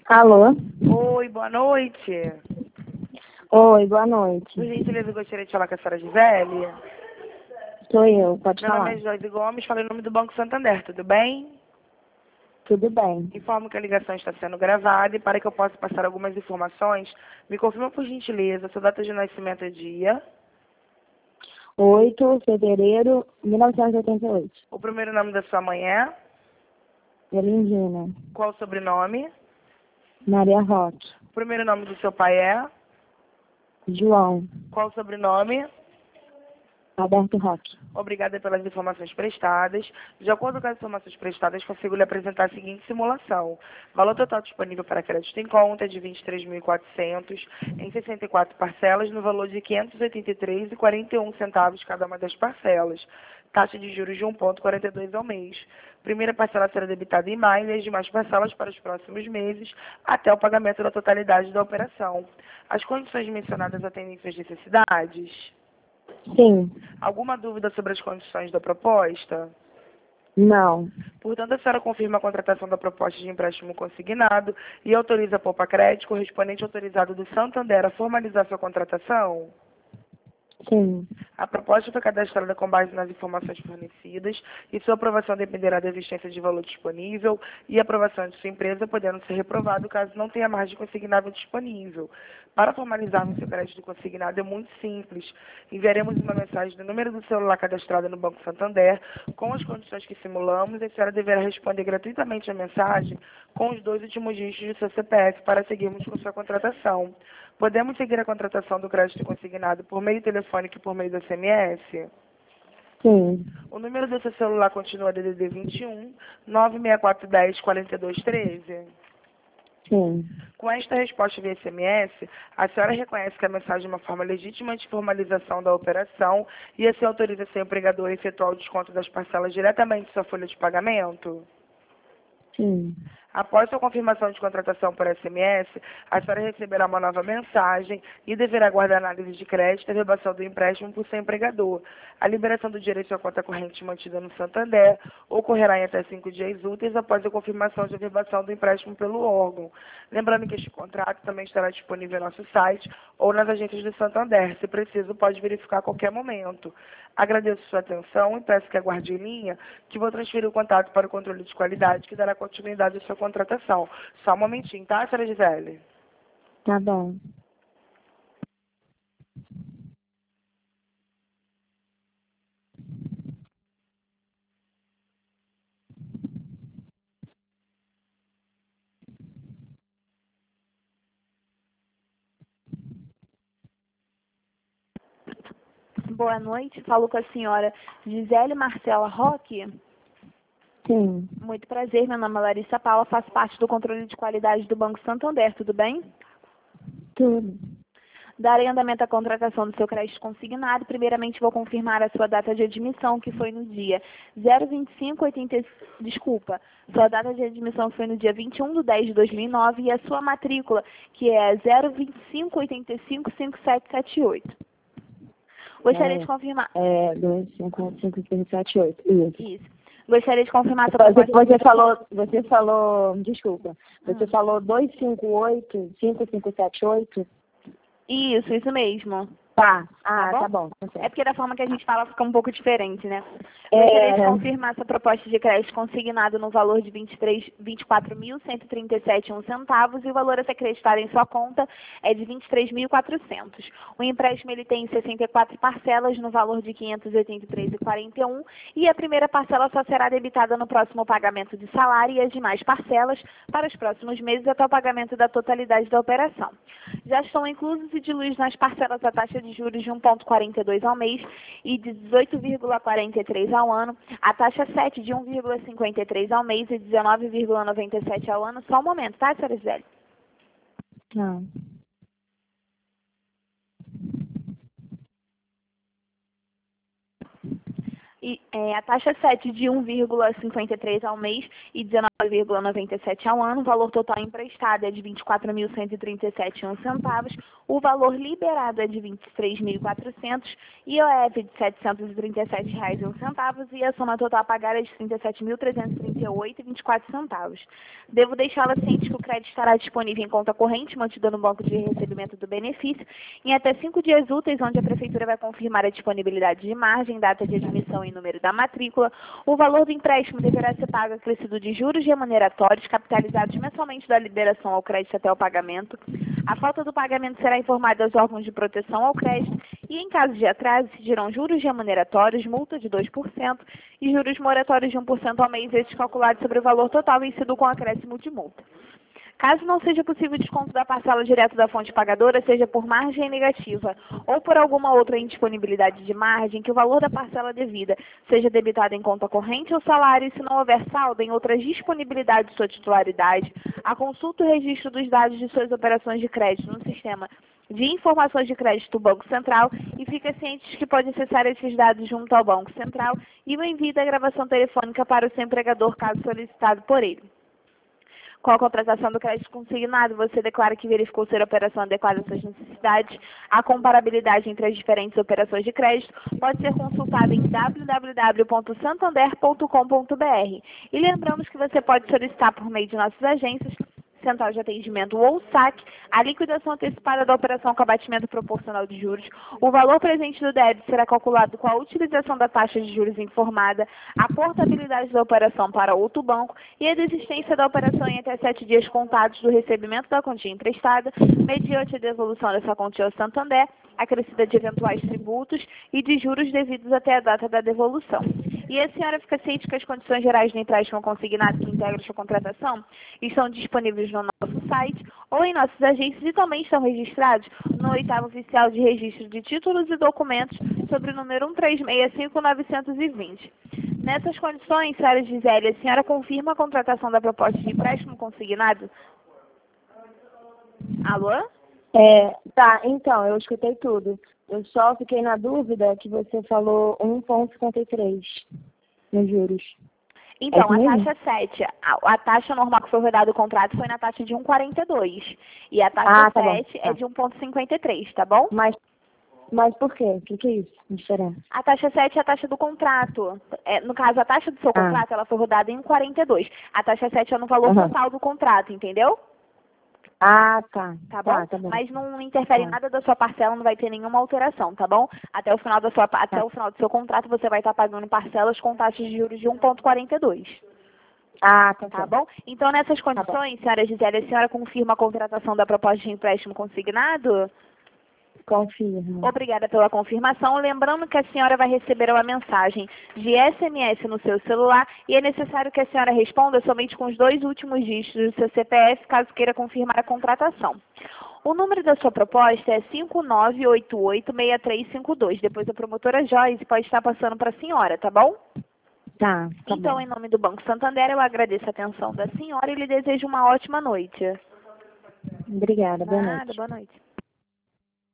Alô? Oi, boa noite. Oi, boa noite. Por gentileza, eu gostaria de falar com a senhora Gisele. Sou eu, pode Meu nome falar. é Joyce Gomes, falei em nome do Banco Santander, tudo bem? Tudo bem. Informo que a ligação está sendo gravada e para que eu possa passar algumas informações, me confirma por gentileza sua data de nascimento e dia, 8 de fevereiro de 1988. o primeiro nome da sua mãe é, Elindina. qual o sobrenome, Maria Roque. o primeiro nome do seu pai é, João. qual o sobrenome. Alberto Roque. Obrigada pelas informações prestadas. De acordo com as informações prestadas, consigo lhe apresentar a seguinte simulação. Valor total disponível para crédito em conta é de R$ 23.400 em 64 parcelas, no valor de R$ 583,41 cada uma das parcelas. Taxa de juros de 1,42 ao mês. Primeira parcela será debitada em maio e as demais parcelas para os próximos meses, até o pagamento da totalidade da operação. As condições mencionadas atendem suas necessidades? Sim. Alguma dúvida sobre as condições da proposta? Não. Portanto, a senhora confirma a contratação da proposta de empréstimo consignado e autoriza a Poupa Crédito, correspondente autorizado do Santander, a formalizar sua contratação? Sim. A proposta foi cadastrada com base nas informações fornecidas e sua aprovação dependerá da existência de valor disponível e aprovação de sua empresa, podendo ser reprovado caso não tenha margem consignável disponível. Para formalizarmos seu crédito consignado é muito simples. Enviaremos uma mensagem no número do celular cadastrado no Banco Santander com as condições que simulamos e a senhora deverá responder gratuitamente a mensagem com os 2 últimos dígitos do seu CPF para seguirmos com sua contratação. Podemos seguir a contratação do crédito consignado por meio telefônico e por meio do SMS? Sim. O número do seu celular continua DDD 21 96410 4213. Sim. Com esta resposta via SMS, a senhora reconhece que a mensagem é uma forma legítima de formalização da operação e assim autoriza seu empregador a efetuar o desconto das parcelas diretamente em sua folha de pagamento? Sim. Após sua confirmação de contratação por SMS, a senhora receberá uma nova mensagem e deverá aguardar análise de crédito e averbação do empréstimo por seu empregador. A liberação do dinheiro em sua conta corrente mantida no Santander ocorrerá em até 5 dias úteis após a confirmação de averbação do empréstimo pelo órgão. Lembrando que este contrato também estará disponível em nosso site ou nas agências do Santander. Se preciso, pode verificar a qualquer momento. Agradeço sua atenção e peço que aguarde em linha, que vou transferir o contato para o controle de qualidade, que dará continuidade à sua contratação. Só um momentinho, tá, senhora Gisele? Tá bom. Boa noite, falo com a senhora Gisele Marcela Roque. Sim. Muito prazer, meu nome é Larissa Paula, faço parte do controle de qualidade do Banco Santander, tudo bem? Tudo. Darei andamento à contratação do seu crédito consignado. Primeiramente, vou confirmar a sua data de admissão, que foi no dia 02580... Desculpa, sua data de admissão foi no dia 21 de 10 de 2009 e a sua matrícula, que é 025855778. Gostaria de confirmar... 25578. Isso. Isso. Gostaria de confirmar a sua proposta... Você falou, desculpa, você falou 258-5578? Isso mesmo. Tá. Tá Bom. Tá certo. É porque da forma que a gente fala fica um pouco diferente, né? Gostaria de confirmar essa proposta de crédito consignado no valor de R$ 24.137,01 e o valor a ser acreditado em sua conta é de R$ 23.400. O empréstimo ele tem 64 parcelas no valor de R$ 583,41 e a primeira parcela só será debitada no próximo pagamento de salário e as demais parcelas para os próximos meses até o pagamento da totalidade da operação. Já estão inclusos e diluídos nas parcelas a taxa de juros de 1,42 ao mês e de 18,43 ao ano, a taxa 7 de 1,53 ao mês e 19,97 ao ano. Só um momento, tá, senhora Gisele? Não. E a taxa 7 de 1,53 ao mês e 19 9,97 ao ano, o valor total emprestado é de R$ 24.137,01, o valor liberado é de R$ 23.400, IOF de R$ 737,01 e a soma total a pagar é de R$ 37.338,24. Devo deixá-la ciente que o crédito estará disponível em conta corrente, mantida no banco de recebimento do benefício, em até 5 dias úteis, onde a Prefeitura vai confirmar a disponibilidade de margem, data de admissão e número da matrícula. O valor do empréstimo deverá ser pago acrescido de juros remuneratórios capitalizados mensalmente da liberação ao crédito até o pagamento. A falta do pagamento será informada aos órgãos de proteção ao crédito e, em caso de atraso, incidirão juros remuneratórios, multa de 2% e juros moratórios de 1% ao mês, estes calculados sobre o valor total vencido com acréscimo de multa. Caso não seja possível o desconto da parcela direto da fonte pagadora, seja por margem negativa ou por alguma outra indisponibilidade de margem, que o valor da parcela devida seja debitado em conta corrente ou salário, e se não houver saldo em outras disponibilidades de sua titularidade, a consulta e o registro dos dados de suas operações de crédito no sistema de informações de crédito do Banco Central e fica ciente de que pode acessar esses dados junto ao Banco Central e o envio da gravação telefônica para o seu empregador, caso solicitado por ele. Com a contratação do crédito consignado, você declara que verificou ser a operação adequada às suas necessidades. A comparabilidade entre as diferentes operações de crédito pode ser consultada em www.santander.com.br. E lembramos que você pode solicitar por meio de nossas agências, Central de Atendimento ou SAC, a liquidação antecipada da operação com abatimento proporcional de juros. O valor presente do débito será calculado com a utilização da taxa de juros informada, a portabilidade da operação para outro banco e a desistência da operação em até 7 dias contados do recebimento da quantia emprestada, mediante a devolução dessa quantia ao Santander, acrescida de eventuais tributos e de juros devidos até a data da devolução. E a senhora fica ciente que as condições gerais do empréstimo consignado que integram sua contratação estão disponíveis no nosso site ou em nossas agências e também estão registrados no 8º Oficial de Registro de Títulos e Documentos sobre o número 1365920. Nessas condições, senhora Gisele, a senhora confirma a contratação da proposta de empréstimo consignado? Alô? Tá, então, eu escutei tudo. Eu só fiquei na dúvida que você falou 1,53 nos juros. Então, É a taxa 7, a taxa normal que foi rodado o contrato foi na taxa de 1,42. E a taxa 7 é de 1,53, tá bom? Mas por quê? O que é isso? Diferença? A taxa 7 é a taxa do contrato. No caso, a taxa do seu contrato, ela foi rodada em 1,42. A taxa 7 é no valor total do contrato, entendeu? Ah, tá. Tá bom? Tá bom. Mas não interfere em nada da sua parcela, não vai ter nenhuma alteração, tá bom? Até o final do seu contrato, você vai estar pagando parcelas com taxas de juros de 1,42. Ah, Tá bom? Então, nessas condições, senhora Gisele, a senhora confirma a contratação da proposta de empréstimo consignado? Confirmo. Obrigada pela confirmação. Lembrando que a senhora vai receber uma mensagem de SMS no seu celular e é necessário que a senhora responda somente com os 2 últimos dígitos do seu CPF, caso queira confirmar a contratação. O número da sua proposta é 59886352. Depois a promotora Joyce pode estar passando para a senhora, tá bom? Tá então, bom. Em nome do Banco Santander, eu agradeço a atenção da senhora e lhe desejo uma ótima noite. Obrigada, boa noite. Boa noite.